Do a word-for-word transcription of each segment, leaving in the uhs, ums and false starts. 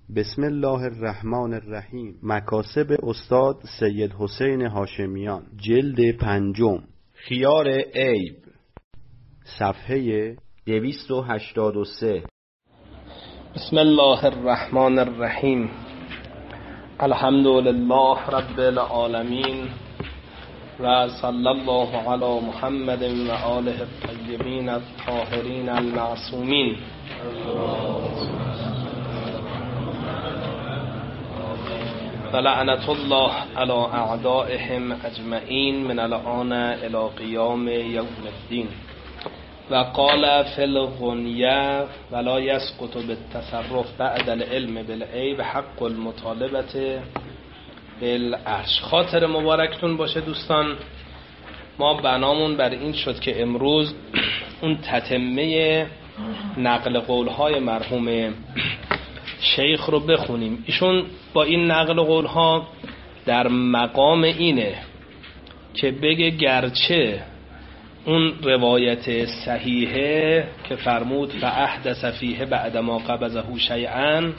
بسم الله الرحمن الرحیم. مکاسب استاد سید حسین هاشمیان، جلد پنجم، خیار عیب، صفحه دویست و هشتاد و سه. بسم الله الرحمن الرحیم. الحمد لله رب العالمین و صلی الله علی محمد و آله الطیبین الطاهرین المعصومین. و لعنت الله علی اعدائهم اجمعین من الآن الی قیام یوم الدین. و قال فی الغنیه ولا یسقط بالتصرف بعد العلم بالعیب حق المطالبه بالعرش. خاطر مبارکتون باشه دوستان. ما بنامون بر این شد که امروز اون تتمه نقل قولهای مرحوم شیخ رو بخونیم. ایشون با این نقل قولها در مقام اینه که بگه گرچه اون روایت صحیحه که فرمود فاحدث فیه بعد ما قبضه شیئا،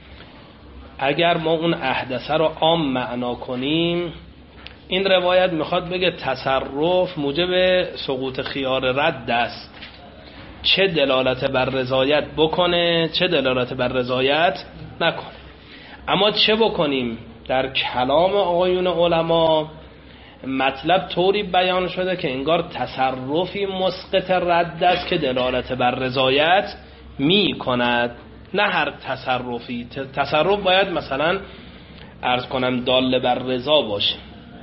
اگر ما اون احدثه رو عام معنا کنیم، این روایت میخواد بگه تصرف موجب سقوط خیار رد است، چه دلالت بر رضایت بکنه چه دلالت بر رضایت نکنه. اما چه بکنیم؟ در کلام آقایون علما مطلب طوری بیان شده که انگار تصرفی مسقط رد است که دلالت بر رضایت می کند، نه هر تصرفی. تصرف باید مثلا عرض کنم دال بر رضا باشه.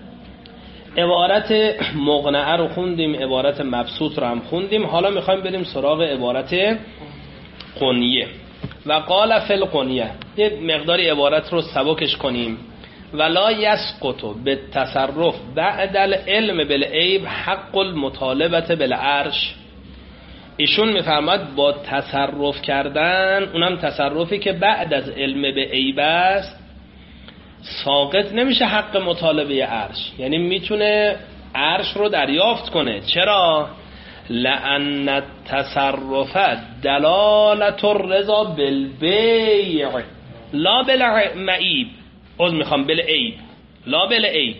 عبارت مقنعه رو خوندیم، عبارت مبسوط رو هم خوندیم. حالا میخوایم بریم سراغ عبارت قنیه. و قال فی القنیه، یه مقداری عبارت رو سبکش کنیم. ولا یسقط بالتصرف بعد العلم بالعیب حق المطالبه بالعرش. ایشون میفرماد با تصرف کردن، اونم تصرفی که بعد از علم به عیب است، ساقط نمیشه حق مطالبه عرش. یعنی میتونه عرش رو دریافت کنه. چرا؟ لأن التصرف دلالت الرضا بالبیع لا بالعیب. از میخوام بالعیب لا بالعیب.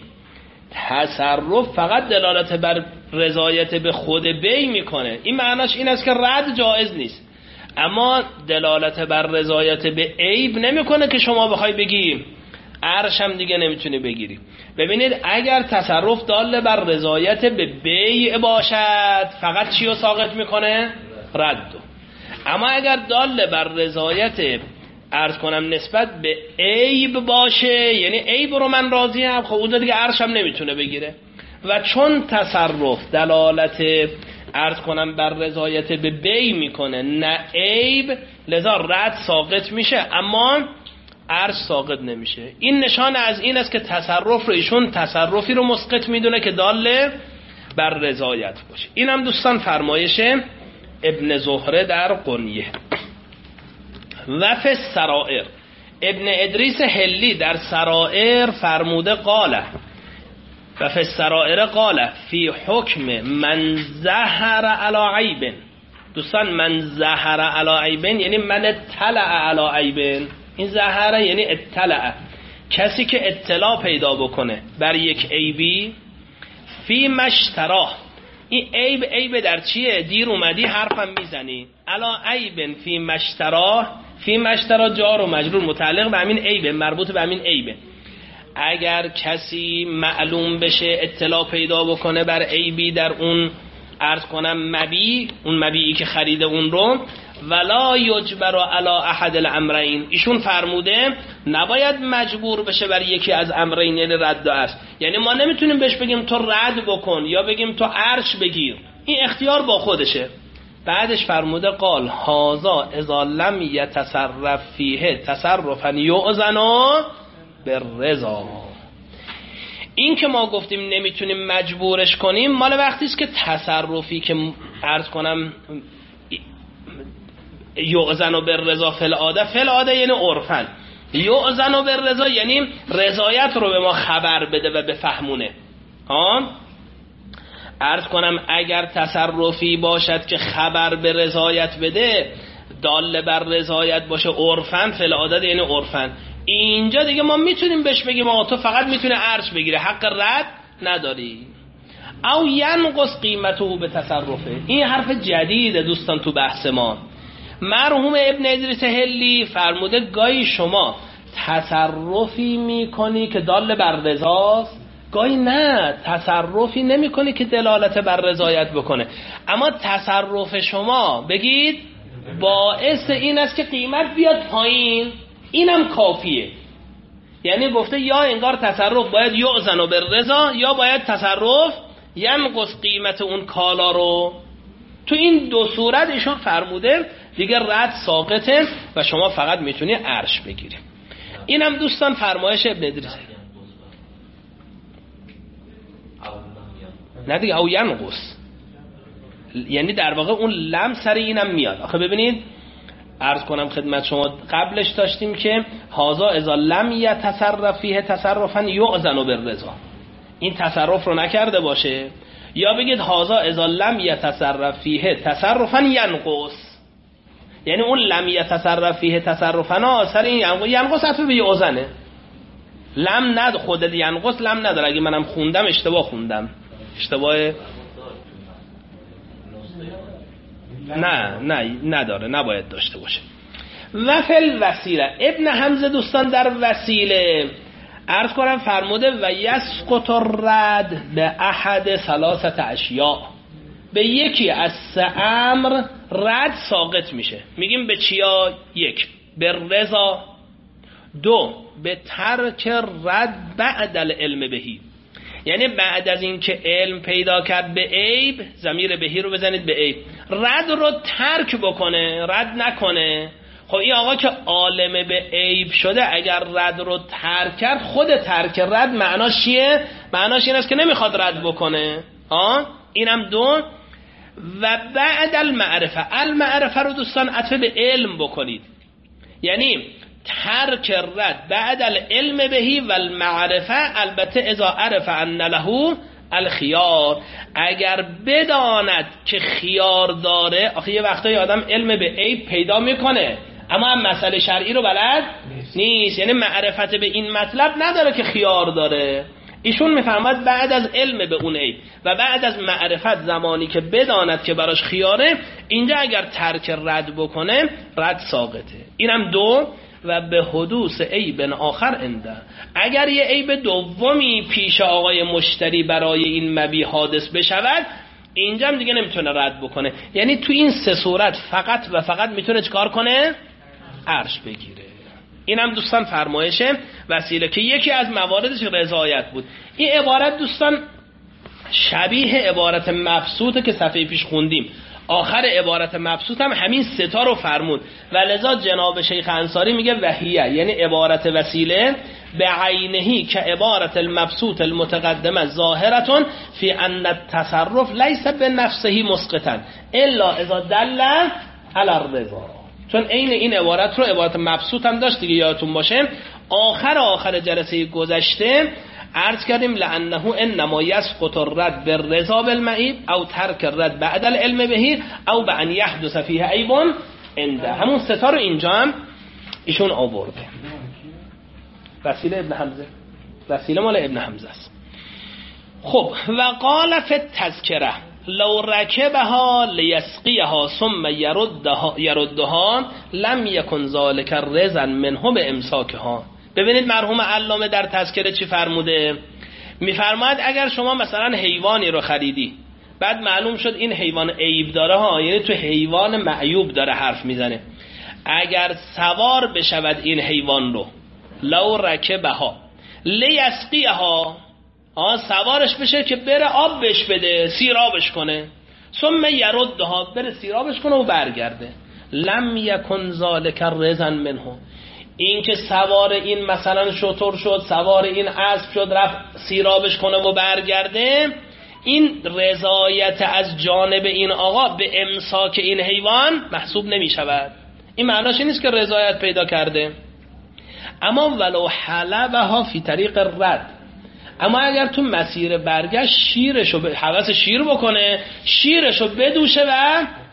تصرف فقط دلالت بر رضایت به خود بی میکنه. این معناش این است که رد جایز نیست، اما دلالت بر رضایت به عیب نمیکنه که شما بخوای بگی عرش هم دیگه نمیتونی بگیری. ببینید اگر تصرف دال بر رضایت به بیع باشد، فقط چی رو ساقط میکنه؟ ردو. اما اگر دال بر رضایت عرض کنم نسبت به عیب باشه، یعنی عیب رو من راضی هم، خب اون دیگه عرش هم نمیتونه بگیره. و چون تصرف دلالت عرض کنم بر رضایت به بیع میکنه نه عیب، لذا رد ساقط میشه اما عرش ساقط نمیشه. این نشان از این است که تصرف رو ایشون تصرفی رو مسقط میدونه که دال بر رضایت باشه. این هم دوستان فرمایش ابن زهره در قنیه. و فی السرائر، ابن ادریس حلی در سرائر فرموده قاله و فی السرائر قاله فی حکم من ظهر علی عیب. دوستان من ظهر علی عیب یعنی من اطلع علی عیب. این ظهره یعنی اطلع، کسی که اطلاع پیدا بکنه بر یک عیبی. فی مشتراه، این عیب عیب در چیه؟ دیر اومدی حرفم میزنی. علا عیب فی مشتراه، فی مشتراه جار و مجرور متعلق به همین عیبه، مربوط به همین عیبه. اگر کسی معلوم بشه اطلاع پیدا بکنه بر عیبی در اون عرض کنم مبی، اون مبیعی که خریده اون رو، ولا یجبر علی احد الامرین، ایشون فرموده نباید مجبور بشه بر یکی از امرین، یعنی رد و عرش. یعنی ما نمیتونیم بهش بگیم تو رد بکن یا بگیم تو عرش بگیر، این اختیار با خودشه. بعدش فرموده قال هذا اذا لم یتصرف فیه تصرفا یؤذن بالرضا. این که ما گفتیم نمیتونیم مجبورش کنیم مال وقتی است که تصرفی که عرض کنم یؤذن بالرضا فی العاده، فی العاده یعنی عرفن، یؤذن بالرضا یعنی رضایت رو به ما خبر بده و بفهمونه. ها عرض کنم اگر تصرفی باشد که خبر به رضایت بده، دال بر رضایت باشه عرفن فی العادت یعنی عرفن، اینجا دیگه ما میتونیم بهش بگیم آقا تو فقط میتونه ارج بگیره، حق رد نداری. او ینقص قیمته به تصرفه، این حرف جدیده دوستان تو بحث ما. مرحوم ابن ادریس حلی فرموده گاهی شما تصرفی میکنی که دال بر رضاست، گاهی نه تصرفی نمیکنی که دلالت بر رضایت بکنه، اما تصرف شما بگید باعث این است که قیمت بیاد پایین، اینم کافیه. یعنی گفته یا انگار تصرف باید یعزن و بالرضا یا باید تصرف ینقص قیمت اون کالا رو. تو این دو صورت ایشون فرموده دیگه رد ساقطه و شما فقط میتونی ارش بگیری. اینم دوستان فرمایش ابن ادریس. نه دیگه او ینقص، یعنی در واقع اون لم سر اینم میاد. آخه ببینید عرض کنم خدمت شما قبلش داشتیم که هازا اذا لم یتصرف فیه تصرفا یؤذن بالرضا، این تصرف رو نکرده باشه، یا بگید هازا اذا لم یتصرف فیه تصرفا ینقص، یعنی اون لم یتصرف فیه تصرفا سر این ینقص اصلا به یؤذنه، لم ند خود ینقص لم نداره. اگه منم خوندم اشتباه خوندم، اشتباه نه نه نداره، نباید داشته باشه. و فل وسیله ابن حمزه دوستان در وسیله عرض کنم فرموده و یسقط الرد به احد ثلاثت اشیاء، به یکی از سه امر رد ساقط میشه. میگیم به چیا؟ یک به رضا، دو به ترک رد بعد العلم بهی، یعنی بعد از این که علم پیدا کرد به عیب، ضمیر بهی رو بزنید به عیب، رد رو ترک بکنه، رد نکنه. خب این آقا که عالم به عیب شده اگر رد رو ترک کرد، خود ترک رد معناش چیه؟ معناش این است که نمیخواد رد بکنه. ها اینم دو. و بعد المعرفه، المعرفه رو دوستان عطف به علم بکنید، یعنی ترک رد بعد العلم بهی و المعرفه، البته اذا عرف ان له الخيار، اگر بداند که خیار داره. آخه یه وقتایی آدم علم به عیب پیدا میکنه اما هم مسئله شرعی رو بلد نیست، یعنی معرفت به این مطلب نداره که خیار داره. ایشون میفرماد بعد از علم به اون عیب و بعد از معرفت، زمانی که بداند که براش خیاره، اینجا اگر ترک رد بکنه رد ساقطه. اینم دو. و به حدوث عیب آخر انده، اگر یه عیب دومی پیش آقای مشتری برای این مبیع حادث بشود، اینجا هم دیگه نمیتونه رد بکنه. یعنی تو این سه صورت فقط و فقط میتونه چکار کنه؟ عرش بگیره. اینم دوستان فرمایش وسیله که یکی از مواردش رضایت بود. این عبارت دوستان شبیه عبارت مبسوطه که صفحه پیش خوندیم. آخر عبارت مبسوط هم همین ستا رو فرمود و لذا جناب شیخ انصاری میگه وحیه، یعنی عبارت وسیله به عینهی که عبارت المبسوط المتقدمه ظاهرتون فی ان التصرف لیس به نفسهی مسقطا الا اذا دل علی الرضا. چون عین این عبارت رو عبارت مبسوط هم داشت دیگه، یادتون باشه آخر آخر جلسه گذشته عرض کردیم لانه انما یسقط الرد بالرضا بالمعیب او ترک الرد بعد العلم بهی او بان یحدث فیه عیب عنده. همون ستا رو اینجا هم ایشون آورده. وسیله ابن حمزه، وسیله مال ابن حمزه است. خب و قال فی التذکره لو رکبها لیسقیها ثم یردها یردها لم یکن ذلک رضا منه به امساکها. ببینید مرحوم علامه در تذکره چی فرموده؟ میفرماید اگر شما مثلا حیوانی رو خریدی، بعد معلوم شد این حیوان عیب داره ها، یعنی تو حیوان معیوب داره حرف میزنه، اگر سوار بشود این حیوان رو، لو رکبها لیسقیها، آه سوارش بشه که بره آب بهش بده، سیرابش کنه، ثم یردها بره سیرابش کنه و برگرده، لم یکن ذالک رضا منه، این که سوار این مثلا شتر شد، سوار این اسب شد، رفت سیرابش کنه و برگرده، این رضایت از جانب این آقا به امساک این حیوان محسوب نمی شود. این معناش نیست که رضایت پیدا کرده. اما ولو حلبها فی طریق رد، اما اگر تو مسیر برگشت شیرشو به حواس شیر بکنه، شیرشو بدوشه و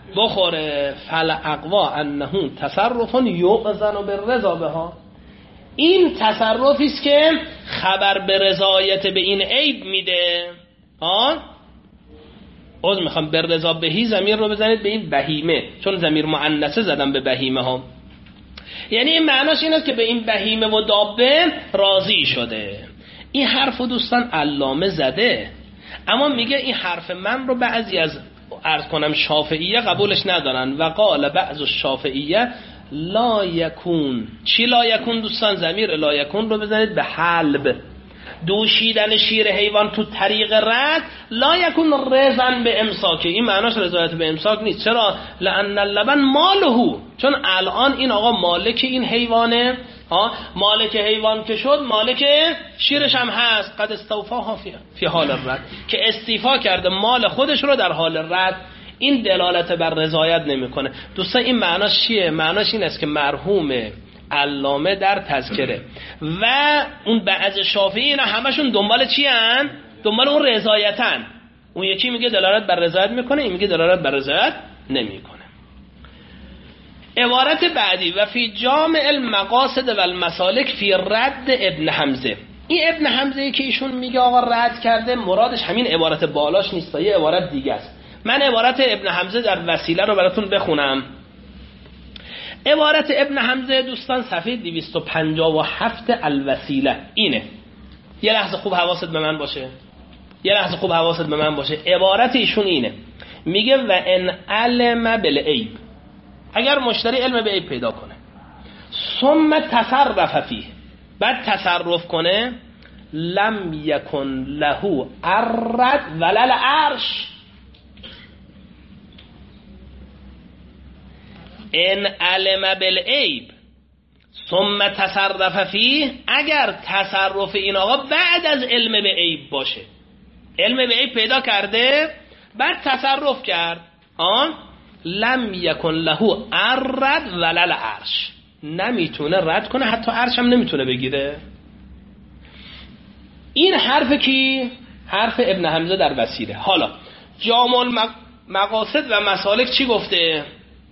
بخوره فل اقوا انه تصرف یؤذن بالرضا بها. این تصرفی است که خبر به رضایت به این عیب میده. ها عذر میخوام، به رضا بهی ضمیر رو بزنید به این بهیمه، چون ضمیر مؤنثه زدم به بهیمه ها. یعنی این معناش این است که به این بهیمه و دابه راضی شده. این حرف دوستان علامه زده، اما میگه این حرف من رو بعضی از عرض کنم شافعیه قبولش ندارن. و قال بعض الشافعیه لا یکون. چی لا یکون دوستان؟ ضمیر لا یکون رو بزنید به حلب، دوشیدن شیر حیوان تو طریق رد. لا یکون رضن به امساک، این معناش رضایت به امساک نیست. چرا؟ لان اللبن مالهو، چون الان این آقا مالک این حیوانه. ها مالک حیوان که شد مالک شیرش هم هست. قد استوفاها فی, فی حال الرد، که استیفا کرده مال خودش رو در حال رد. این دلالت بر رضایت نمیکنه. دوستان این معناش چیه؟ معناش این است که مرحوم علامه در تذکره و اون بعض شافعی اینا همشون دنبال چی هن؟ دنبال اون رضایتن. اون یکی میگه دلالت بر رضایت میکنه، این میگه دلالت بر رضایت نمیکنه. عبارت بعدی و فی جامع المقاصد و المسالک فی رد ابن حمزه. این ابن حمزه که ایشون میگه آقا رد کرده، مرادش همین عبارت بالاش نیست، یه عبارت دیگه است. من عبارت ابن حمزه در وسیله رو براتون بخونم. عبارت ابن حمزه دوستان صفحه دویست و پنجاه و هفت الوسیله اینه. یه لحظه خوب حواست به من باشه، یه لحظه خوب حواست به من باشه. عبارت ایشون اینه، میگه و ان علم بالعیب، اگر مشتری علم به عیب پیدا کنه، ثم تصرف فیه، بعد تصرف کنه، لم یکن له الرد ولا العرش. ان علم بالعیب ثم تصرف فیه، اگر تصرف این آقا بعد از علم به عیب باشه، علم به عیب پیدا کرده بعد تصرف کرد، آن لم یکن له الرد ولا العرش، نمیتونه رد کنه، حتی عرش هم نمیتونه بگیره. این حرف کی؟ حرف ابن حمزه در وسیله. حالا جامع المقاصد و مسالک چی گفته؟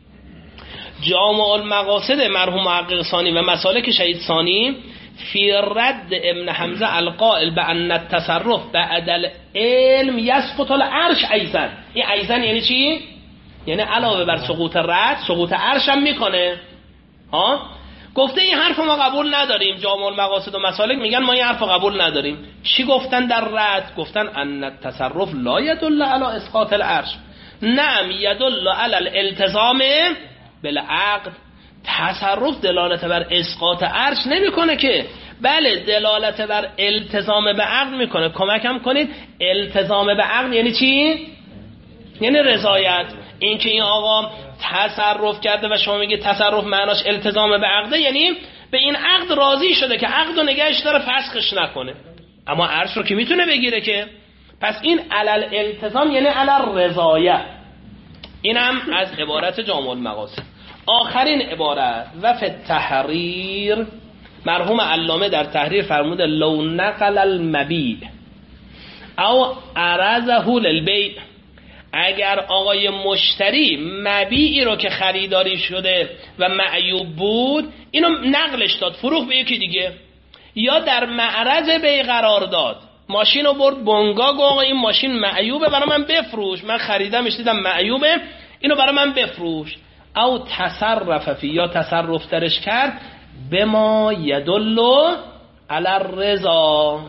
جامع المقاصد مرحوم محقق ثانی و مسالک شهید ثانی فی رد ابن حمزه القائل بان التصرف بعد العلم یسقط العرش ایضا. این ایضا یعنی چی؟ یعنی علاوه بر سقوط رد سقوط عرش هم میکنه. ها گفته این حرف ما قبول نداریم. جامع المقاصد و مسالک میگن ما این حرف قبول نداریم. چی گفتن در رد؟ گفتن ان التصرف لا يدل على اسقاط العرش، نعم يدل على الالتزام بالعقد. تصرف دلالت بر اسقاط عرش نمیکنه که، بله دلالت بر التزام به عقد میکنه. کمکم کنید، التزام به عقد یعنی چی؟ یعنی رضایت. این که این آقا تصرف کرده و شما میگه تصرف معناش التزام به عقده، یعنی به این عقد راضی شده که عقد رو نگهش داره، فسخش نکنه. اما عرش رو که میتونه بگیره که. پس این علل التزام یعنی علل رضایت. اینم از عبارت جامع المقاصد. آخرین عبارت و فی التحریر، مرحوم علامه در تحریر فرموده لو نقل المبیع او عرضه للبیع، اگر آقای مشتری مبیعی رو که خریداری شده و معیوب بود اینو نقلش داد فروخت به یکی دیگه، یا در معرض بیع قرار داد، ماشین رو برد بنگاه گفت آقا این ماشین معیوبه برای من بفروش، من خریدمش دیدم معیوبه اینو برای من بفروش، او تصرف فی، یا تصرف درش کرد به ما یدل علی الرضا،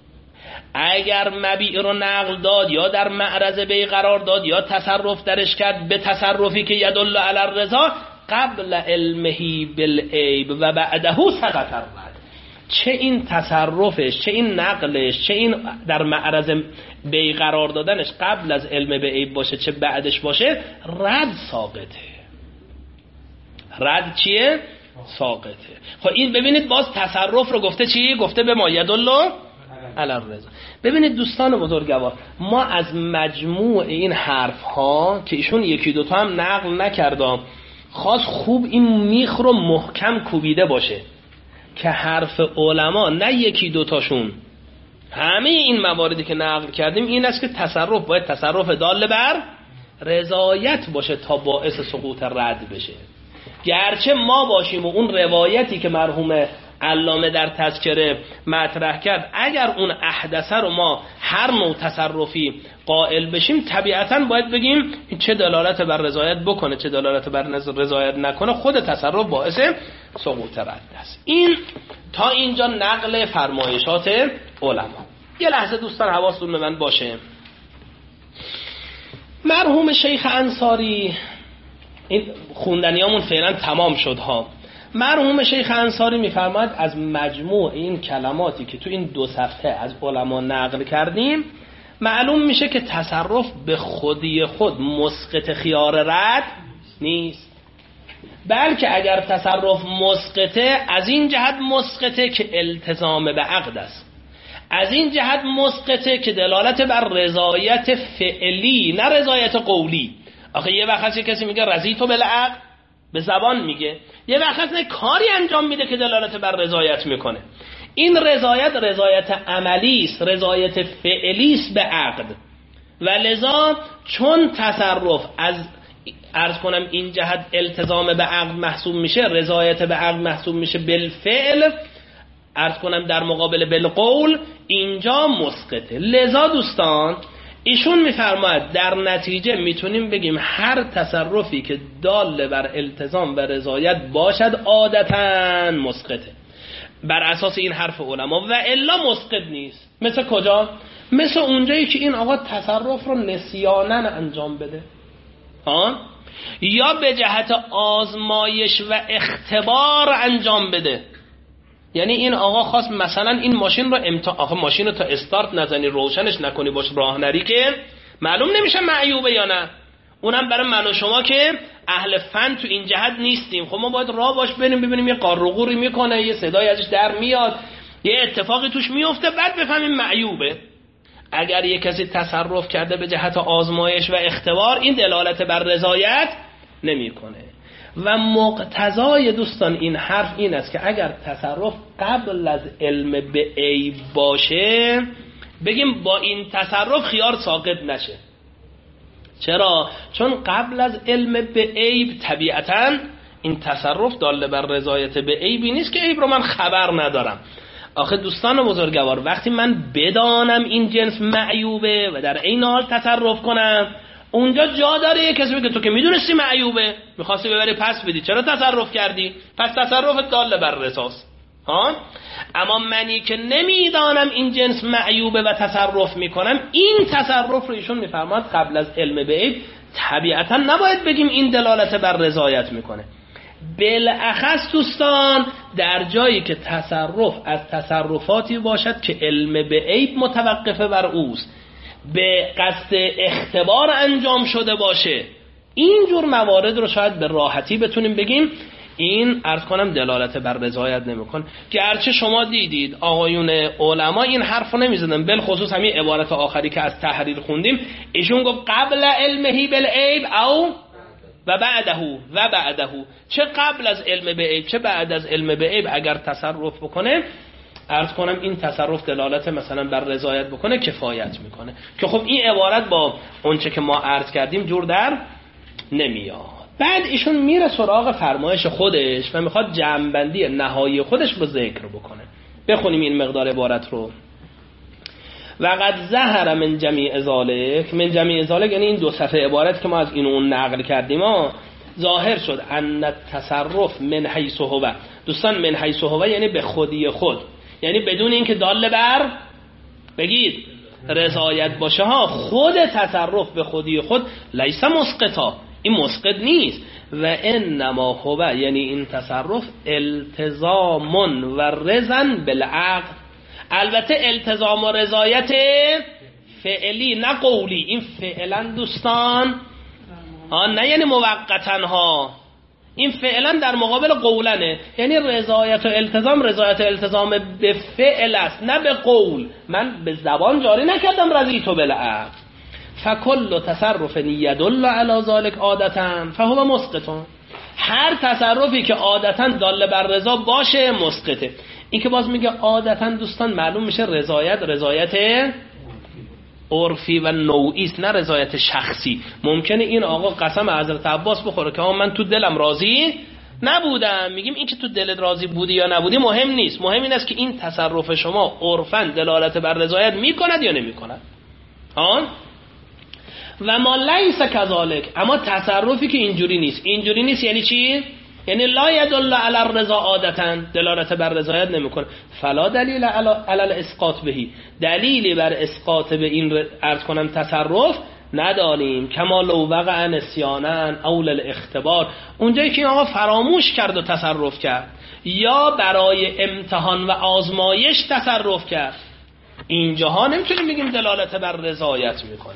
اگر مبیع رو نقل داد یا در معرض بیع قرار داد یا تصرف درش کرد به تصرفی که یدل علی الرضا قبل علمه بالعیب و بعده سقط الرد، چه این تصرفش چه این نقلش چه این در معرض بیع قرار دادنش قبل از علم به عیب باشه چه بعدش باشه، رد ساقطه. رد چیه؟ ساقطه. خب این ببینید باز تصرف رو گفته چی؟ گفته به ما یدل علی الرضا. ببینید دوستان بزرگوار، ما از مجموع این حرف ها که ایشون یکی دوتا هم نقل نکردم، خواست خوب این میخ رو محکم کوبیده باشه که حرف علما نه یکی دوتاشون، همه این مواردی که نقل کردیم این است که تصرف باید تصرف دال بر رضایت باشه تا باعث سقوط رد بشه. گرچه ما باشیم و اون روایتی که مرحوم علامه در تذکره مطرح کرد اگر اون احدثه رو ما هر نوع تصرفی قائل بشیم طبیعتاً باید بگیم چه دلالت بر رضایت بکنه چه دلالت بر رضایت نکنه، خود تصرف باعث سقوط رد است. این تا اینجا نقل فرمایشات علما. یه لحظه دوستان حواستون به من باشه. مرحوم شیخ انصاری، این خوندنیامون فعلا تمام شد ها. مرحوم شیخ انصاری میفرماید از مجموع این کلماتی که تو این دو صفحه از علما نقل کردیم معلوم میشه که تصرف به خودی خود مسقط خیار رد نیست، بلکه اگر تصرف مسقطه از این جهت مسقطه که التزام به عقد است، از این جهت مسقطه که دلالت بر رضایت فعلی نه رضایت قولی. آخه یه وقت هست کسی میگه رضیتو بالعقد به زبان میگه، یه وقت هست نه کاری انجام میده که دلالت بر رضایت میکنه. این رضایت رضایت عملی است، رضایت فعلی است به عقد، و لذا چون تصرف از عرض کنم این جهت التزام به عقد محسوب میشه، رضایت به عقد محسوب میشه بالفعل، عرض کنم در مقابل بالقول، اینجا مسقطه. لذا دوستان ایشون میفرماید در نتیجه میتونیم بگیم هر تصرفی که دال بر التزام و رضایت باشد عادتاً مسقطه بر اساس این حرف علما، و الا مسقط نیست. مثل کجا؟ مثل اونجایی که این آقا تصرف رو نسیاناً انجام بده آن یا به جهت آزمایش و اختبار انجام بده. یعنی این آقا خواست مثلا این ماشین رو امتحان، آخه ماشین رو تا استارت نزنی روشنش نکنی باش راه نری که معلوم نمیشه معیوبه یا نه. اونم برای من و شما که اهل فن تو این جهت نیستیم، خب ما باید راه باش بریم ببینیم یه قارقوری میکنه، یه صدای ازش در میاد، یه اتفاقی توش میفته، بعد بفهمیم معیوبه. اگر یه کسی تصرف کرده به جهت آزمایش و اختبار این دلالت بر رضایت نمیکنه. و مقتضای دوستان این حرف این است که اگر تصرف قبل از علم به عیب باشه بگیم با این تصرف خیار ساقط نشه. چرا؟ چون قبل از علم به عیب طبیعتاً این تصرف داله بر رضایت به عیبی نیست که عیب رو من خبر ندارم. آخه دوستان بزرگوار وقتی من بدانم این جنس معیوبه و در این حال تصرف کنم، اونجا جا داره یه کسی بگه تو که میدونستی معیوبه میخواستی ببری پس بدی، چرا تصرف کردی؟ پس تصرفت داله بر رضاست ها. اما منی که نمیدانم این جنس معیوبه و تصرف میکنم، این تصرف رو ایشون میفرماد قبل از علم به عیب طبیعتا نباید بگیم این دلالت بر رضایت میکنه. بالاخص دوستان در جایی که تصرف از تصرفاتی باشد که علم به عیب متوقفه بر اوست، به قصد اختبار انجام شده باشه، این جور موارد رو شاید به راحتی بتونیم بگیم این عرض کنم دلالت بر رضایت نمیکن. گرچه شما دیدید آقایون علما این حرف رو نمیزدن، بالخصوص همین عبارت آخری که از تحریر خوندیم، ایشون گفت قبل علمه بالعیب او و بعده و بعده، چه قبل از علم به عیب چه بعد از علم به عیب اگر تصرف بکنه، عرض کنم این تصرف دلالت مثلا بر رضایت بکنه کفایت میکنه. که خب این عبارت با اونچه که ما عرض کردیم جور در نمیاد. بعد ایشون میره سراغ فرمایش خودش و میخواد جمع‌بندی نهایی خودش رو ذکر بکنه. بخونیم این مقدار عبارت رو. وقد ظهر من جمیع ذالک، من جمیع ذالک یعنی این دو صفحه عبارت که ما از این اون نقل کردیم ها، ظاهر شد ان تصرف من حیث هو. دوستان من حیث هو یعنی به خودی خود، یعنی بدون اینکه دال بر بگید رضایت باشه ها، خود تصرف به خودی خود لیس مسقطا، این مسقط نیست. و انما هو یعنی این تصرف التزام و رضا بالعقد، البته التزام و رضایت فعلی نه قولی. این فعلا دوستان ها نه یعنی موقتا ها، این فعلا در مقابل قولنه، یعنی رضایت و التزام رضایت و التزام به فعل است نه به قول. من به زبان جاری نکردم رضیتو بالعقد. فکل تصرف یدل علی ذلک عادتا فهو مسقط. هر تصرفی که عادتا دال بر رضا باشه مسقطه. این که باز میگه عادتا دوستان معلوم میشه رضایت رضایت عرفی و نوعی است، نه رضایت شخصی. ممکنه این آقا قسم حضرت عباس بخوره که من تو دلم راضی نبودم. میگیم این که تو دلت راضی بودی یا نبودی مهم نیست، مهم این است که این تصرف شما عرفاً دلالت بر رضایت میکند یا نمیکند. آن و ما لیس کذالک، اما تصرفی که اینجوری نیست. اینجوری نیست یعنی چی؟ یعنی لا یدل علی الرضا عادتاً، دلالت بر رضایت نمیکنه. فلا دلیل علی الاسقاط بهی، دلیلی بر اسقاط به این عرض کنم تصرف نداریم. کما لو وقع نسیانا او للاختبار، اونجایی که این آقا فراموش کرد و تصرف کرد، یا برای امتحان و آزمایش تصرف کرد، اینجاها نمیتونیم بگیم دلالت بر رضایت میکنه.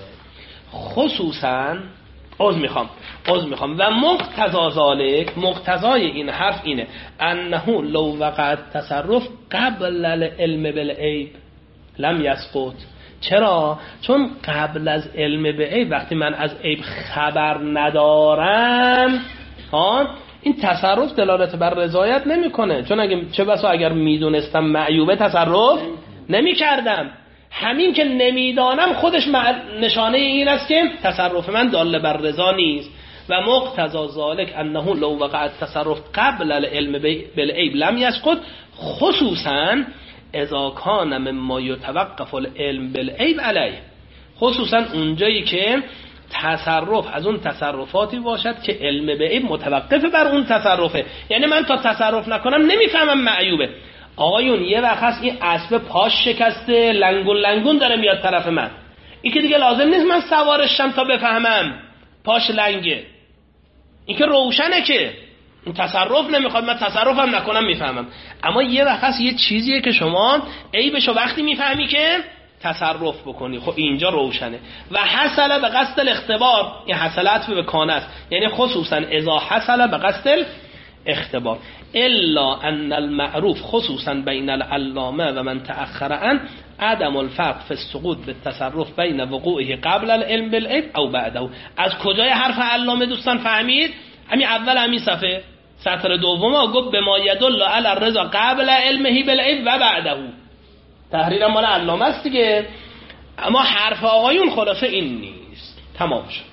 خصوصا عذر میخوام عذر میخوام و مقتضا ذالک، مقتضای این حرف اینه انه لو وقع تصرف قبل العلم بالعیب لم یسقط. چرا؟ چون قبل از علم به عیب، وقتی من از عیب خبر ندارم ها، این تصرف دلالت بر رضایت نمیکنه. چون اگه چه بسا اگر میدونستم معیوبه تصرف نمیکردم. همین که نمیدانم خودش نشانه این است که تصرف من دال بر رضا نیست. و مقتضا ذالک انه لو وقع التصرف قبل العلم بالعیب لم یسقط، خصوصا اذا کان مما یتوقف العلم بالعیب علیه، خصوصا اونجایی که تصرف از اون تصرفاتی باشد که علم به عیب متوقف بر اون تصرفه. یعنی من تا تصرف نکنم نمیفهمم معیوبه. آقایون یه وقت هست این اسب پاش شکسته، لنگون لنگون داره میاد طرف من، این که دیگه لازم نیست من سوارشم تا بفهمم پاش لنگه، این که روشنه که این تصرف نمیخواد، من تصرفم نکنم میفهمم. اما یه وقت هست یه چیزیه که شما عیبشو وقتی میفهمی که تصرف بکنی. خب اینجا روشنه. و حصل به قصد الاختبار، این حصل عطف به کان است، یعنی خصوصا اذا حصل به قصد الاختبار. الا ان المعروف خصوصا بین العلامه و من تأخر عن عدم الفرق فی السقوط بالتصرف بین وقوعه قبل العلم بالعیب او بعده. از کجای حرف علامه دوستان فهمید؟ همین اول همین صفحه سطر دوم گفت به ما یدل علی الرضا قبل علمه بالعیب و بعده. تحریر مال علامه است دیگه. اما حرف آقایون خلاصه این نیست. تمام شد.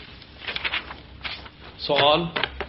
سوال؟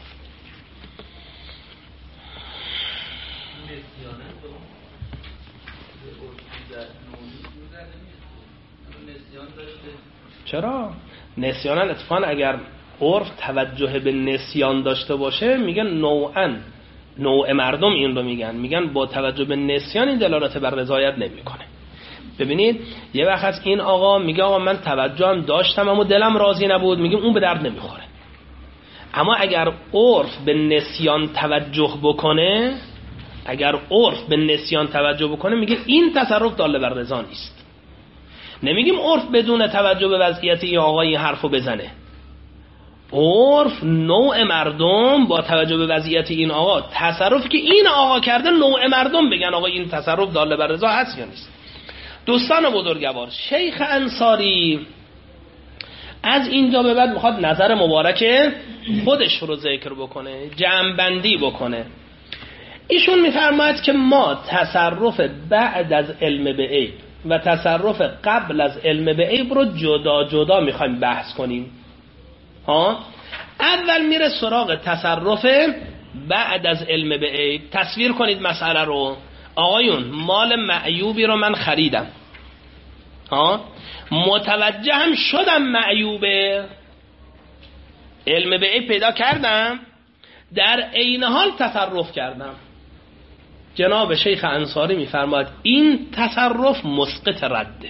چرا؟ نسیانا اتفاقا اگر عرف توجه به نسیان داشته باشه میگن نوعا، نوع مردم این رو میگن، میگن با توجه به نسیان این دلالت بر رضایت نمیکنه. ببینید یه وقت از این آقا میگه آقا من توجهم داشتم اما دلم راضی نبود، میگیم اون به درد نمیخوره. اما اگر عرف به نسیان توجه بکنه، اگر عرف به نسیان توجه بکنه میگه این تصرف دال بر رضا نیست. نمیگیم عرف بدون توجه به وضعیت این آقا این حرفو بزنه. عرف نوع مردم با توجه به وضعیت این آقا، تصرفی که این آقا کرده نوع مردم بگن آقا این تصرف دال بر رضا هست یا نیست. دوستان بزرگوار، شیخ انصاری از اینجا به بعد میخواد نظر مبارک خودش رو ذکر بکنه، جمع‌بندی بکنه. ایشون میفرماید که ما تصرف بعد از علم به عیب و تصرف قبل از علم به عیب رو جدا جدا میخوایم بحث کنیم. ها؟ اول میره سراغ تصرف بعد از علم به عیب. تصویر کنید مسئله رو. آقایون مال معیوبی رو من خریدم، ها؟ متوجه هم شدم معیوبه، علم به عیب پیدا کردم، در عین حال تصرف کردم. جناب شیخ انصاری میفرماید این تصرف مسقط رده.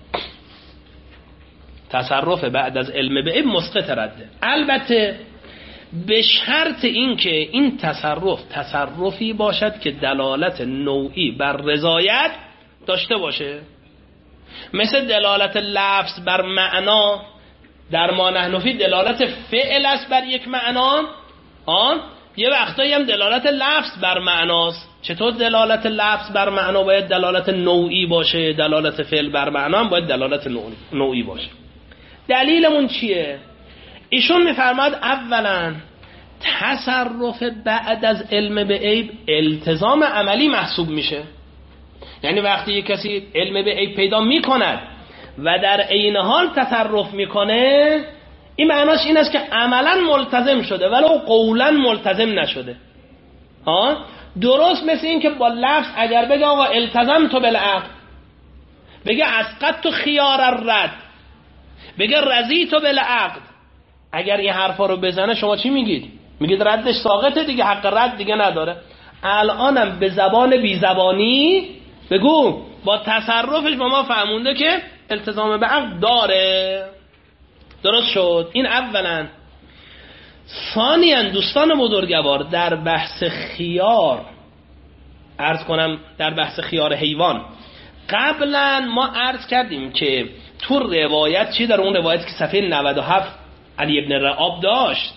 تصرف بعد از علم به عیب مسقط رده، البته به شرط اینکه این تصرف تصرفی باشد که دلالت نوعی بر رضایت داشته باشه، مثل دلالت لفظ بر معنا. در ما نحن فی دلالت فعل است بر یک معنا، آن یه وقتایی هم دلالت لفظ بر معناست. چطور دلالت لفظ بر معنا باید دلالت نوعی باشه، دلالت فعل بر معنا هم باید دلالت نوعی باشه. دلیلمون چیه؟ ایشون میفرماد اولا تصرف بعد از علم به عیب التزام عملی محسوب میشه. یعنی وقتی یک کسی علم به عیب پیدا میکند و در عین حال تصرف میکنه، این معناش این است که عملا ملتزم شده ولو قولا ملتزم نشده. ها درست مثل این که با لفظ اگر بگه آقا التزم تو بالعقد، بگه اسقط تو خیار الرد، بگه رضی تو بالعقد، اگر این حرفا رو بزنه شما چی میگید؟ میگید ردش ساقطه دیگه، حق رد دیگه نداره. الانم به زبان بی زبانی بگو با تصرفش به ما فهمونده که التزام به عقد داره. درست شد؟ این اولا. ثانیاً دوستان بزرگوار، در بحث خیار عرض کنم، در بحث خیار حیوان قبلا ما عرض کردیم که تو روایت چی در اون روایت که صفحه نود و هفت علی ابن رعاب داشت،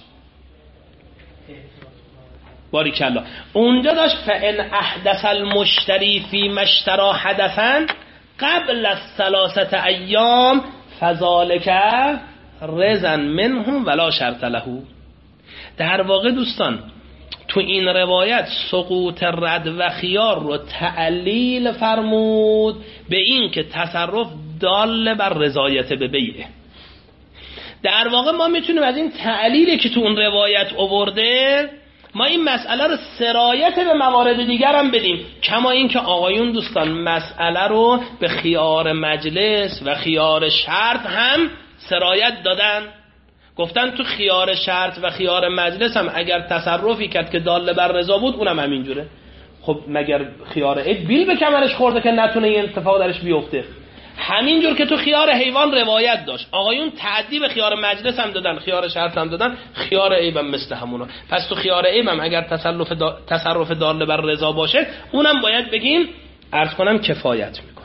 باریکالله، اونجا داشت فان احدث المشتری فی مشترا حدثا قبل الثلاثه ایام فذلک رزا منهم ولا شرط له. در واقع دوستان تو این روایت سقوط رد و خیار رو تعلیل فرمود به این که تصرف دال بر رضایت به بیعه. در واقع ما میتونیم از این تعلیلی که تو اون روایت آورده ما این مسئله رو سرایت به موارد دیگر هم بدیم، کما این که آقایون دوستان مسئله رو به خیار مجلس و خیار شرط هم سرایت دادن. گفتن تو خیار شرط و خیار مجلس هم اگر تصرفی کرد که دال بر رضا بود اونم همینجوره. خب مگر خیار عید بیل به کمرش خورده که نتونه این اتفاق درش بیفته؟ همینجور که تو خیار حیوان روایت داشت آقایون تعدی به خیار مجلس هم دادن، خیار شرط هم دادن، خیار عیب هم مثل همونا. پس تو خیار عیب هم اگر تصرف دا... تصرف دال بر رضا باشه اونم باید بگیم عرض کنم کفایت میکنه.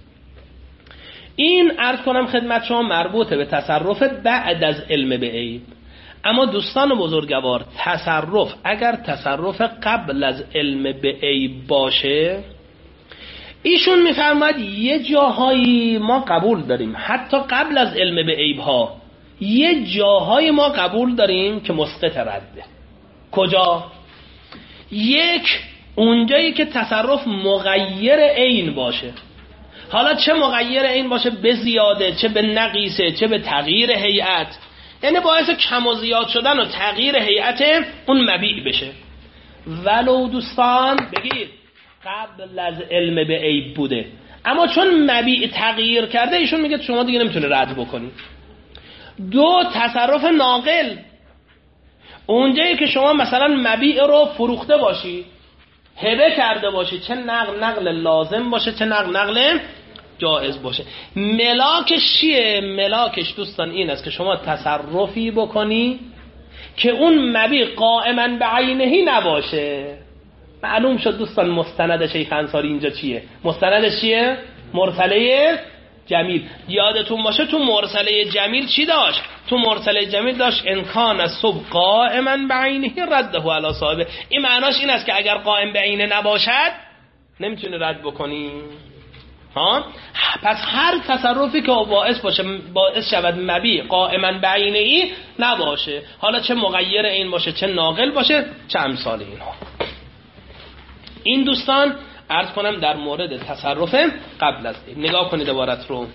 این عرض کنم خدمت شما مربوطه به تصرف بعد از علم به عیب. اما دوستان بزرگوار تصرف اگر تصرف قبل از علم به عیب باشه، ایشون میفرماید یه جاهایی ما قبول داریم حتی قبل از علم به عیب ها، یه جاهایی ما قبول داریم که مسقط رده. کجا؟ یک، اونجایی که تصرف مغیر عین باشه. حالا چه مغیر عین باشه، به زیاده، چه به نقیصه، چه به تغییر هیئت، یعنی باعث کم و زیاد شدن و تغییر هیئت اون مبیع بشه. ولو دوستان بگید قبل از علم به عیب بوده، اما چون مبیع تغییر کرده ایشون میگه شما دیگه نمیتونه رد بکنی. دو، تصرف ناقل، اونجایی که شما مثلا مبیع رو فروخته باشی، هبه کرده باشی، چه نقل نقل لازم باشه چه نقل نقل جائز باشه. ملاکش چیه؟ ملاکش دوستان این است که شما تصرفی بکنی که اون مبیع قائما به عینهی نباشه. معلوم شد دوستان مستند شیخ انصاری اینجا چیه؟ مستندش چیه؟ مرسله جمیل. یادتون باشه تو مرسله جمیل چی داشت؟ تو مرسله جمیل داشت انکان از صبح قائما به عینه رده علی صاحبه. این معناش این است که اگر قائم به عینه نباشد نمیتونه رد بکنی. ها؟ پس هر تصرفی که باعث باشه باعث شود مبیع قائما به عینه ای نباشه، حالا چه مغیر این باشه چه ناقل باشه چه امثال اینها. این دوستان عرض کنم در مورد تصرف قبل از این. نگاه کنید عبارت رو.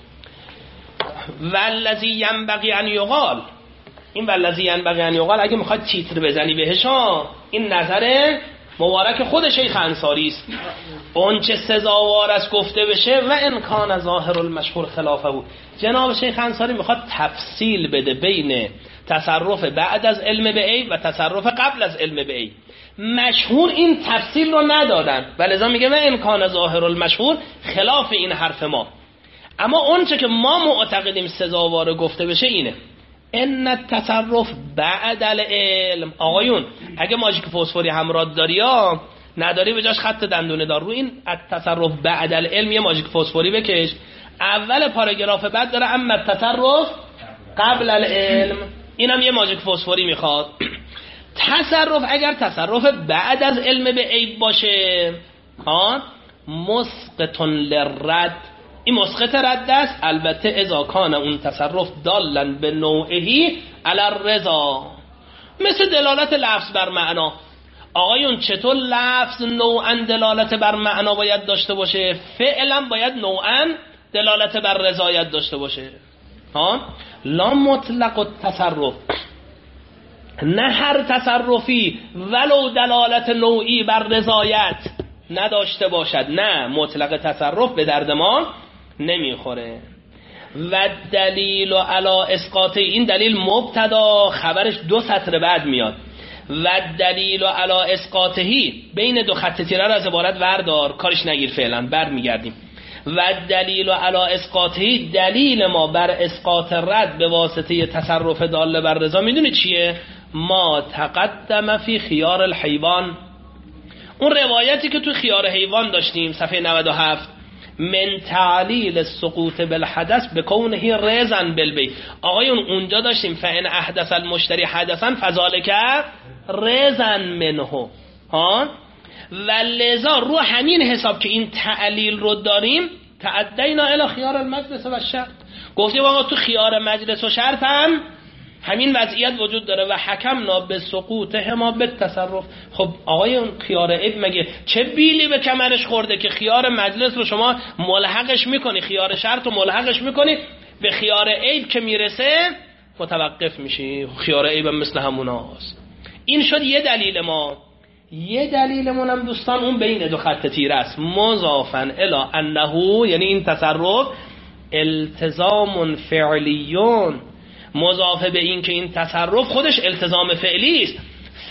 والذی ینبغی ان یقال، این والذی ینبغی ان یقال اگه میخواد تیتر بزنی بهش ها، این نظر مبارک خود شیخ انصاری است. اون چه سزاوار است گفته بشه و امکان ظاهر المشهور خلافه بود. جناب شیخ انصاری میخواد تفصیل بده بین تصرف بعد از علم به عیب و تصرف قبل از علم به عیب. مشهور این تفصیل رو ندادن و لذا میگه و امکان ظاهر المشهور خلاف این حرف ما. اما اون چه که ما معتقدیم سزاوار گفته بشه اینه ان التصرف بعد العلم. آقایون اگه ماژیک فسفوری همراه داری ها نداری به جاش خط دندونه دار رو این التصرف بعد العلم یه ماژیک فسفوری بکش، اول پاراگراف بعد داره اما التصرف قبل العلم، اینم یه ماژیک فسفوری میخواد. تصرف اگر تصرف بعد از علم به عیب باشه ها مسقط للرد، این مسقط رد است، البته اذا کان اون تصرف دالا به نوعهی علی الرضا، مثل دلالت لفظ بر معنا. آقایون چطور لفظ نوعا دلالت بر معنا باید داشته باشه؟ فعلا باید نوعا دلالت بر رضایت داشته باشه. ها لا مطلق التصرف، نه هر تصرفی ولو دلالت نوعی بر رضایت نداشته باشد، نه مطلق تصرف به درد ما نمیخوره. و دلیل علی اسقاط، این دلیل مبتدا خبرش دو سطر بعد میاد. و دلیل علی اسقاطهی، بین دو خط تیره را از عبارت وردار، کارش نگیر فعلا، بعد میگردیم. و دلیل علی اسقاطهی، دلیل ما بر اسقاط رد به واسطه تصرف دال بر رضا میدونی چیه؟ ما تقدم فی خیار الحیوان، اون روایتی که تو خیار حیوان داشتیم صفحه نود و هفت، من تعلیل سقوط بالحدث بکونه رزن بالبی. آقایون اونجا داشتیم فان احدث المشتری حدثا فذلک رزن منه. ها و لذا رو همین حساب که این تعلیل رو داریم تعدینا الی خیار المجلس و شرط، گفتیم آقا تو خیار مجلس و شرط هم همین وضعیت وجود داره و حکمنا به سقوط هما به تصرف. خب آقای اون خیار عیب مگه چه بیلی به کمرش خورده که خیار مجلس رو شما ملحقش میکنی، خیار شرط رو ملحقش میکنی، به خیار عیب که میرسه متوقف میشی. خیار عیب هم مثل هموناست. این شد یه دلیل ما. یه دلیلمون هم دوستان اون بین دو خط تیره است، مضافن الی انه، یعنی این تصرف التزام فعلیون، مضافه به این که این تصرف خودش التزام فعلی است.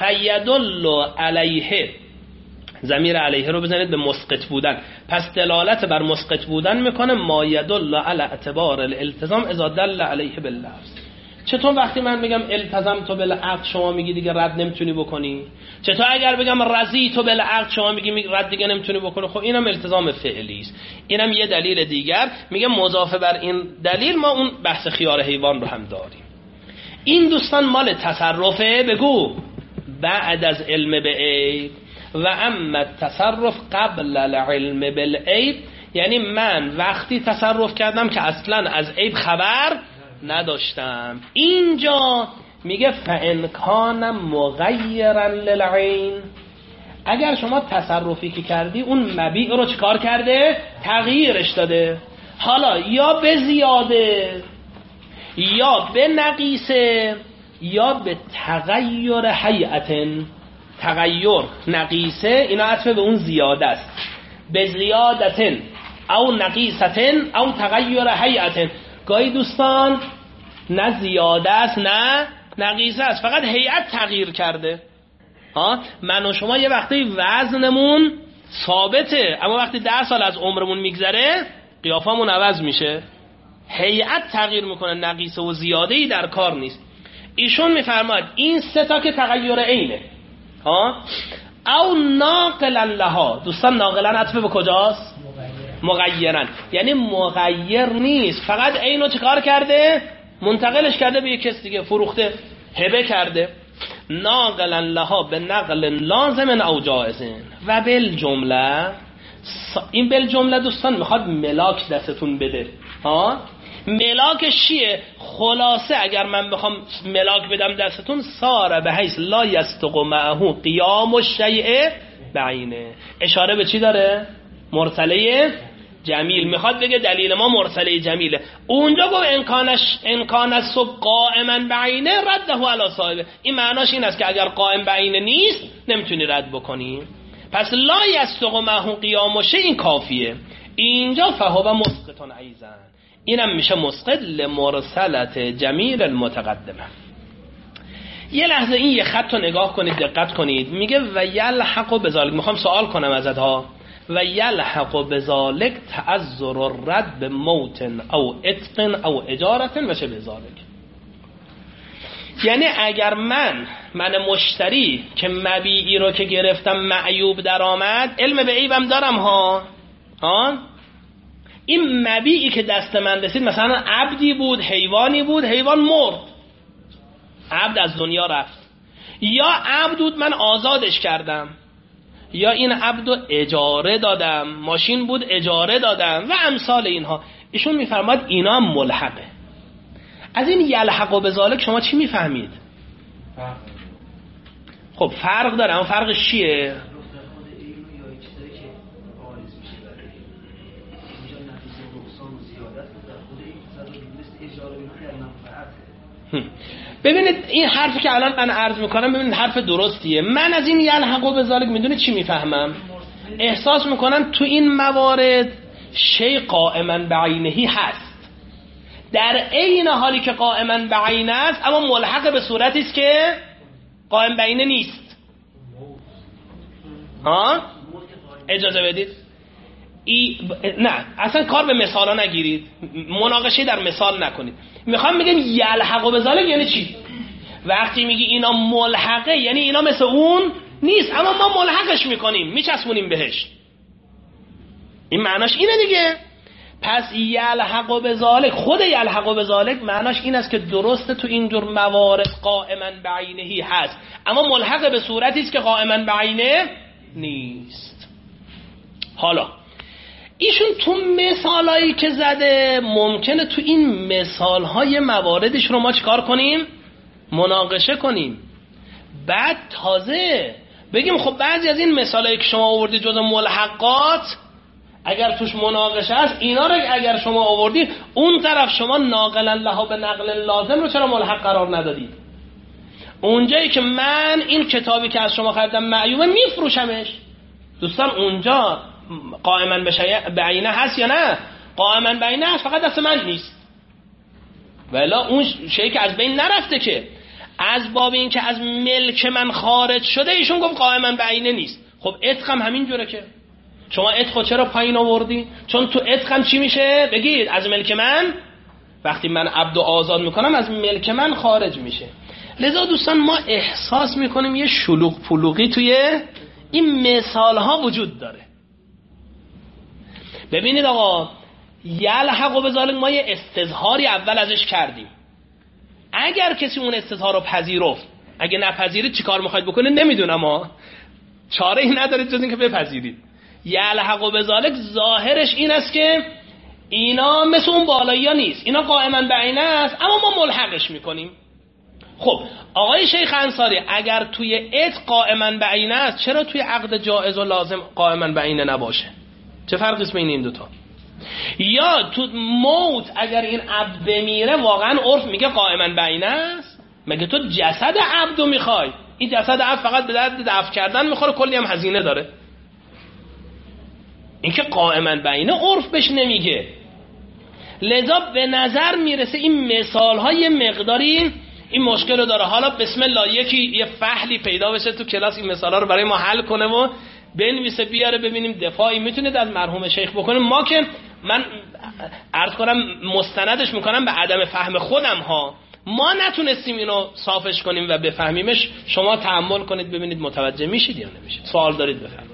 فیدل علیه، ضمیر علیه رو بزنید به مسقط بودن، پس دلالت بر مسقط بودن میکنه. ما یدل علی اعتبار الالتزام اذا دل علیه باللفظ. چطور وقتی من بگم التزام تو بالعقد شما میگی دیگه رد نمیتونی بکنی؟ چطور اگر بگم رضی تو بالعقد شما میگی رد دیگه نمیتونی بکنی؟ خب اینم التزام فعلی است. اینم یه دلیل دیگر. میگه مضافه بر این دلیل ما اون بحث خیار حیوان رو هم داریم. این دوستان مال تصرفه، بگو بعد از علم به عیب. و اما تصرف قبل العلم بالعیب، یعنی من وقتی تصرف کردم که اصلا از عیب خبر نداشتم. اینجا میگه فان کان مغیرا للعین، اگر شما تصرفی که کردی اون مبیع رو چیکار کرده؟ تغییرش داده. حالا یا به زیاده یا به نقیصه یا به تغییر هیئت. تغییر نقیصه اینا عطف به اون زیاده است. به زیادتن او نقیصتن او تغییر هیئت. گاهی دوستان نه زیاده است نه نقیصه است، فقط هیئت تغییر کرده. ها من و شما یه وقتی وزنمون ثابته، اما وقتی ده سال از عمرمون میگذره قیافمون عوض میشه، هیئت تغییر میکنه، نقیصه و زیاده‌ای در کار نیست. ایشون میفرماید این سه تا که تغییر عینه، ها او ناقلا لها. دوستان ناقلا عطف به کجاست؟ مغیرن، یعنی مغیر نیست، فقط اینو چیکار کرده؟ منتقلش کرده به یک کس دیگه، فروخته، هبه کرده. ناقلا لها به نقل لازم او جائز. و بالجمله، این بالجمله دوستان میخواد ملاک دستتون بده. ها ملاکش چیه؟ خلاصه اگر من بخوام ملاک بدم دستتون، ساره به حیث لا یستق معه قیام الشیء بعینه. اشاره به چی داره؟ مرسله جمیل. میخواد بگه دلیل ما مرسله جمیله. اونجا گفت امکانش امکان است قائما بعینه رده علی صاحبه. این معناش این است که اگر قائم بعینه نیست نمیتونی رد بکنی. پس لا یستق معه قیام الشیء این کافیه. اینجا فهو مسقط ایضا، اینم میشه مسقط لمرسلت جمیل المتقدمه. یه لحظه این یه خط رو نگاه کنید، دقت کنید. میگه و یلحق بذالک، میخوام سوال کنم ازت ها. و یلحق بذالک تعذر الرد به موت او عتق او اجارت و چه بذالک. یعنی اگر من من مشتری که مبیعی رو که گرفتم معیوب در آمد، علم به عیبم دارم ها ها این مبیعی که دست من رسید، مثلا عبدی بود، حیوانی بود، حیوان مرد، عبد از دنیا رفت، یا عبد بود من آزادش کردم، یا این عبدو اجاره دادم، ماشین بود اجاره دادم و امثال اینها. ایشون میفرماد اینا هم ملحقه. از این یلحق و بذالک شما چی میفهمید؟ خب فرق داره، اما فرقش چیه؟ ببینید این حرفی که الان من عرض میکنم ببینید حرف درستیه. من از این یلحقوا بذالک میدونید چی میفهمم؟ احساس میکنم تو این موارد شی قائما بعینهی هست، در عین حالی که قائما بعینه است اما ملحق به صورتی است که قائم بعینه نیست. ها اجازه بدید ای ب... نه اصلا کار به مثالا نگیرید، مناقشه در مثال نکنید. میخوام بگم یلحقوا بذالک یعنی چی؟ وقتی میگی اینا ملحقه یعنی اینا مثل اون نیست اما ما ملحقش میکنیم، میچسبونیم بهش. این معناش اینه دیگه. پس یلحقوا بذالک، خود یلحقوا بذالک معناش این است که درسته تو اینجور موارد قائما بعینهی هست اما ملحق به صورتی است که قائما بعینه نیست. حالا ایشون تو مثالایی که زده ممکنه تو این مثالهای مواردش رو ما چیکار کنیم؟ مناقشه کنیم. بعد تازه بگیم خب بعضی از این مثالایی که شما آوردید جزء ملحقات اگر توش مناقشه است، اینا رو اگر شما آوردید اون طرف شما ناقلا لها به نقل لازم رو چرا ملحق قرار ندادید؟ اونجایی که من این کتابی که از شما خریدم معیوبه میفروشمش، دوستان اونجا قائما بعینه هست یا نه؟ قائما بعینه هست، فقط دست من نیست. ولی اون شیء که از بین نرفته که از باب این که از ملک من خارج شده ایشون گفت قائما بعینه نیست. خب عتق هم همین جوره که شما عتق چرا پایین آوردی؟ چون تو عتق هم چی میشه؟ بگید از ملک من، وقتی من عبد و آزاد میکنم از ملک من خارج میشه. لذا دوستان ما احساس میکنیم یه شلوغ پلوغی توی این مثال ها وجود داره. ببینید آقا یلحقوا بذالک ما یه استظهاری اول ازش کردیم. اگر کسی اون استظهار رو پذیرفت، اگه نپذیرید چیکار میخواید بکنید نمیدونم ها، چاره ای ندارید جز این که بپذیرید. یلحقوا بذالک ظاهرش این است که اینا مثل اون بالایی ها نیست، اینا قائما بعینه است اما ما ملحقش میکنیم. خب آقای شیخ انصاری اگر توی عتق قائما بعینه است چرا توی عقد جائز و لازم قائما بعینه نباشه؟ چه فرقی است بین این دوتا؟ یا تو موت اگر این عبد بمیره واقعا عرف میگه قائما بعینه است؟ مگه تو جسد عبدو میخوای؟ این جسد عبد فقط به درد دفن کردن میخوره، کلی هم هزینه داره. این که قائما بعینه عرف بهش نمیگه. لذا به نظر میرسه این مثال های مقداری این مشکل رو داره. حالا بسم الله یکی یه فحلی پیدا بشه تو کلاس این مثالا رو برای ما حل کنه و بنویسه بیاره ببینیم دفاعی میتونید از مرحوم شیخ بکنیم. ما که من عرض کنم مستندش میکنم به عدم فهم خودم ها، ما نتونستیم اینو صافش کنیم و بفهمیمش. شما تأمل کنید ببینید متوجه میشید یا نمیشید. سوال دارید بفرمایید.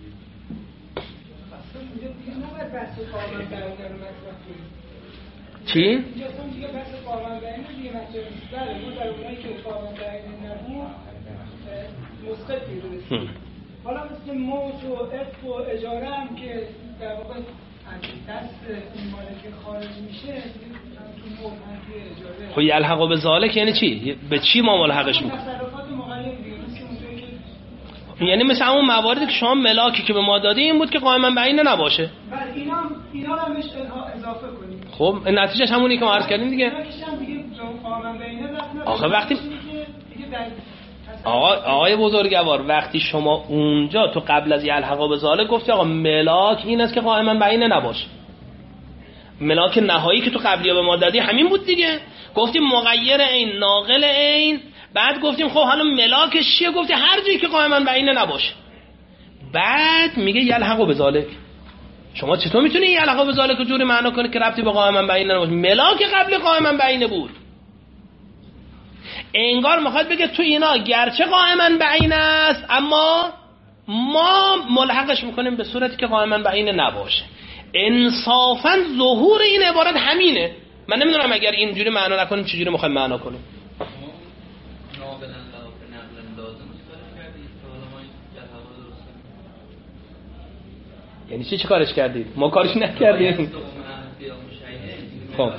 چی؟ حالا مثل موت و عتق و اجاره هم که در واقع دست این مالک خارج میشه تو موت هم توی اجاره. خب یلحقوا بذالک یعنی چی؟ به چی ما ملحقش میکنیم؟ تصرفات مغایر دیگه مثل اونجایی که یعنی مثل همون مواردی که شما ملاکی که به ما دادی این بود که قائما بعینه نباشه. بله اینا هم اینا رو همش اضافه کنیم. خب نتیجهش همونی که ما عرض کردیم دیگه. قائما بعینه رفت. آخه وقتی آقا آقای بزرگوار وقتی شما اونجا تو قبل از یلحقوا بذالک گفتی آقا ملاک این است که قائما بعینه نباشه، ملاک نهایی که تو قبلی‌ها به ما دادی همین بود دیگه. گفتیم مغیر عین ناقل عین، بعد گفتیم خب حالا ملاکش چیه؟ گفتی هر جایی که قائما بعینه نباشه. بعد میگه یلحقوا بذالک. شما چطور میتونی یلحقوا بذالک رو جوری معنا کنی که ربطی به قائما بعینه نباشه؟ ملاک قبل قائما بعینه بود. انگار میخواد بگه تو اینا گرچه قائما بعینه است اما ما ملحقش میکنیم به صورتی که قائما بعینه نباشه. انصافا ظهور این عبارت همینه. من نمیدونم اگر اینجوری معنا نکنیم چجوری میخوایم معنا کنیم. یعنی چی چی کارش کردید؟ ما کارش نکردیم. خب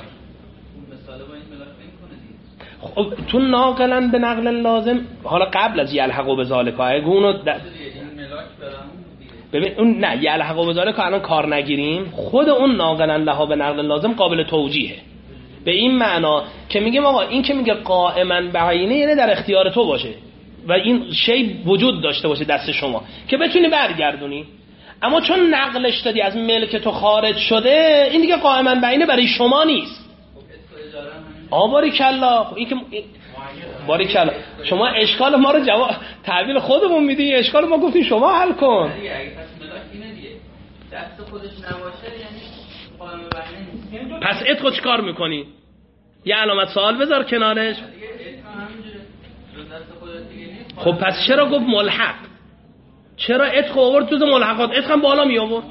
خب تو ناقلا به نقل لازم حالا قبل از یلحقوا بذالک اگه اونو د... ببین اون نه یلحق و بذالک که الان کار نگیریم، خود اون ناقلا لها به نقل لازم قابل توجیهه، به این معنا که میگیم آقا این که میگه قائما بعینه یعنی در اختیار تو باشه و این شی وجود داشته باشه دست شما که بتونی برگردونی. اما چون نقلش دادی از ملک تو خارج شده، این دیگه قائما بعینه برای شما نیست. آ باریکلا، این که باریکلا شما اشکال ما رو جواب تعبیر خودمون میدی، اشکال ما گفتیم شما حل کن. دست خودش نباشه یعنی قائم بعینه نیست. پس اتقو چیکار میکنی؟ یه علامت سوال بذار کنارش. خب پس چرا گفت ملحق؟ چرا اتقو آورد جز ملحقات؟ اتق هم بالا می آورد.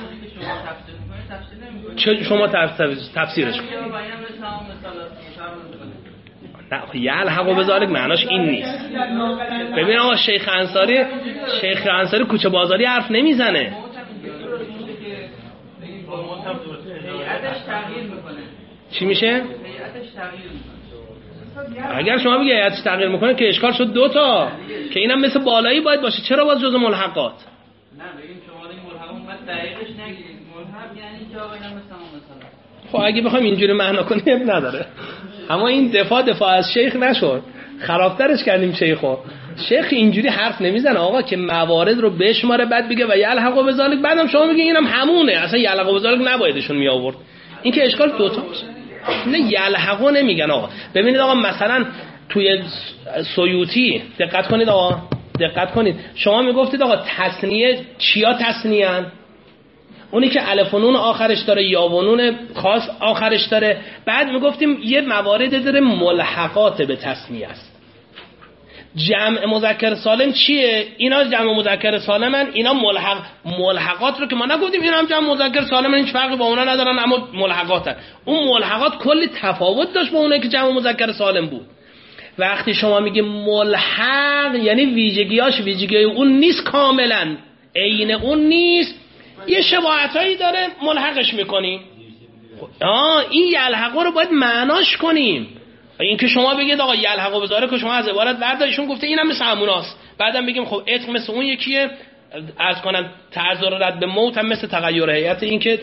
چه شما تفسیرش کنید؟ نه یلحق و بذالک معناش این نیست. ببین آقا شیخ انصاری شیخ انصاری کوچه بازاری حرف نمیزنه. چی میشه؟ اگر شما بگی هیئتش تغییر میکنه که اشکال شد دو تا که اینم مثل بالایی باید باشه، چرا باز جزء ملحقات؟ نه ببین شما این ملحق اومد دقیقش نگیرید، ملحق یعنی که آقا اینم مثلا مثلا خب اگه بخوایم اینجوری معنا کنیم نداره. اما این دفاع دفاع از شیخ نشد، خرابترش کردیم شیخو. شیخ اینجوری حرف نمیزنه آقا که موارد رو بشماره بعد بگه و یلحق و بذالک، بعدم شما میگه اینم همونه، اصلا یلحق و بذالک نبایدشون می آورد. این که اشکال دو تا میشه. نه یلحقو نمیگن آقا. ببینید آقا مثلا توی سیوطی دقت کنید آقا، دقت کنید شما میگفتید آقا تثنیه چیا تثنیه ان؟ اونی که الف و نون آخرش داره یا و نون خاص آخرش داره. بعد میگفتیم یه موارد داره ملحقات به تثنیه است. جمع مذکر سالم چیه؟ اینا جمع مذکر سالمن، اینا ملحق ملحقات رو که ما نگفتیم اینا هم جمع مذکر سالمن، هیچ فرقی با اونا ندارن اما ملحقاتن. اون ملحقات کلی تفاوت داشت با اونایی که جمع مذکر سالم بود. وقتی شما میگی ملحق یعنی ویژگیاش ویژگی اون نیست کاملا، عین اون نیست، یه شباهتایی داره ملحقش میکنیم. آه این یلحقو رو باید معناش کنیم. این که شما بگید آقا یلحق و بذاره که شما از عبارت بردارشون گفته اینم مثل هموناست، بعدم بگیم خب عتق مثل اون یکیه، از کنم تعذر رد به موت هم مثل تغییر هیئت. این که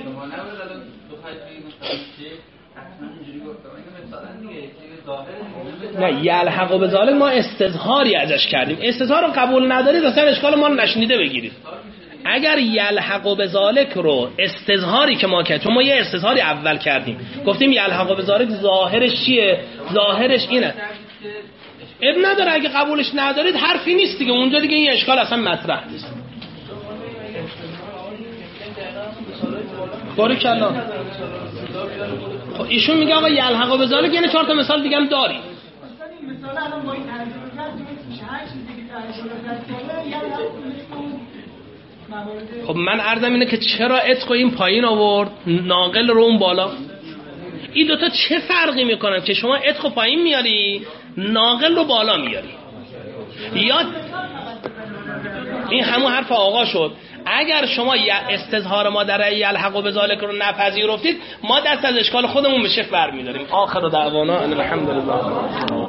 نه یلحق و بذاره ما استظهاری ازش کردیم، استظهار رو قبول ندارید اصلا اشکال ما رو نشنیده بگیرید. اگر یلحق و بذالک رو استظهاری که ما کردیم، چون ما یه استظهاری اول کردیم گفتیم یلحق و بذالک ظاهرش چیه؟ ظاهرش اینه. اب نداره اگه قبولش ندارید حرفی نیست دیگه، اونجا دیگه این اشکال اصلا مطرح نیست. بارک الله. خب ایشون میگه آقا یلحق و بذالک یعنی چهار تا مثال دیگه هم داریم. مثلا الان با این ترجمه میشه هر چیزی که ترجمه یلحق. خب من عرضم اینه که چرا عتق این پایین آورد ناقل رو اون بالا؟ این دوتا چه فرقی میکنن که شما عتق پایین میاری ناقل رو بالا میاری؟ یا این همون حرف آقا شد. اگر شما استظهار ما در یلحق و بذالک رو نپذیرفتید ما دست از اشکال خودمون به شیخ برمی‌داریم. آخر دعوانا ان الحمدلله.